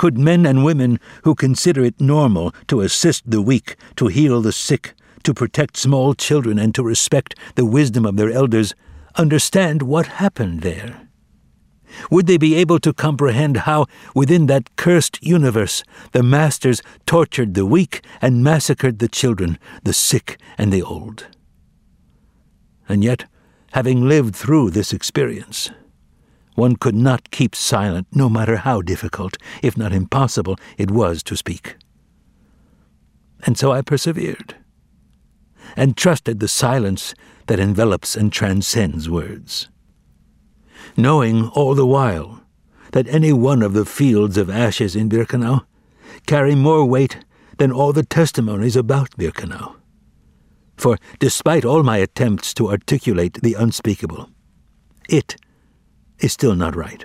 Could men and women who consider it normal to assist the weak, to heal the sick, to protect small children, and to respect the wisdom of their elders understand what happened there? Would they be able to comprehend how, within that cursed universe, the masters tortured the weak and massacred the children, the sick and the old? And yet, having lived through this experience, one could not keep silent, no matter how difficult, if not impossible, it was to speak. And so I persevered, and trusted the silence that envelops and transcends words, knowing all the while that any one of the fields of ashes in Birkenau carry more weight than all the testimonies about Birkenau. For despite all my attempts to articulate the unspeakable, it is still not right.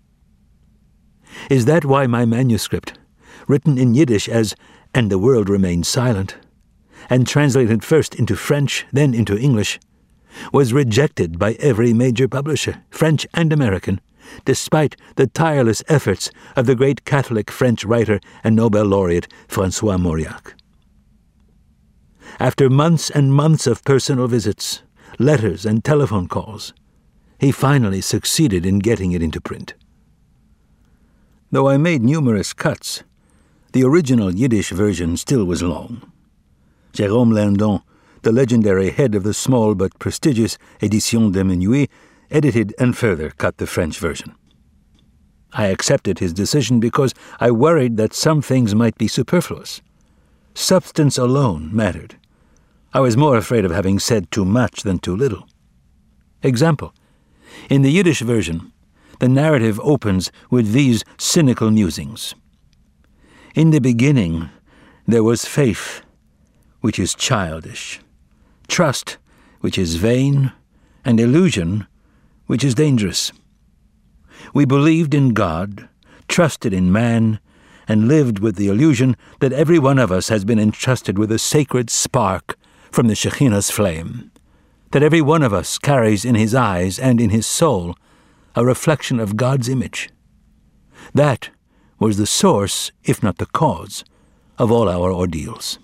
Is that why my manuscript, written in Yiddish as "And the World Remains Silent," and translated first into French, then into English, was rejected by every major publisher, French and American, despite the tireless efforts of the great Catholic French writer and Nobel laureate François Mauriac? After months and months of personal visits, letters and telephone calls, he finally succeeded in getting it into print. Though I made numerous cuts, the original Yiddish version still was long. Jérôme Landon, the legendary head of the small but prestigious Éditions de Minuit, edited and further cut the French version. I accepted his decision because I worried that some things might be superfluous. Substance alone mattered. I was more afraid of having said too much than too little. Example: in the Yiddish version, the narrative opens with these cynical musings. In the beginning, there was faith, which is childish, trust, which is vain, and illusion, which is dangerous. We believed in God, trusted in man, and lived with the illusion that every one of us has been entrusted with a sacred spark from the Shekhinah's flame, that every one of us carries in his eyes and in his soul a reflection of God's image. That was the source, if not the cause, of all our ordeals.